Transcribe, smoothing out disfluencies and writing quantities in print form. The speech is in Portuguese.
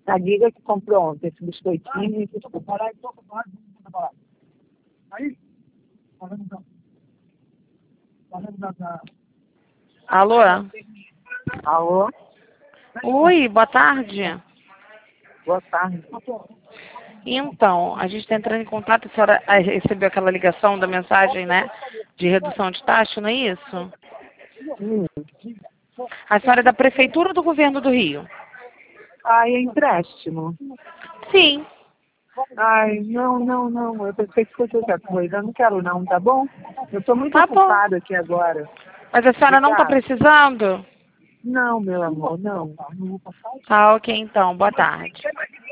A Giga que comprou ontem esse biscoitinho e Alô? Alô? Oi, boa tarde. Boa tarde. Então, a gente está entrando em contato, a senhora recebeu aquela ligação da mensagem, né, de redução de taxa, não é isso? A senhora é da Prefeitura ou do Governo do Rio? Ai, é empréstimo. Sim. Ai, não. Eu pensei que fosse outra coisa. Eu não quero não, tá bom? Eu tô muito Tá bom. ocupada aqui agora. Mas a senhora não está Obrigada. precisando? Não, meu amor, não. Tá, ok, então. Boa tarde.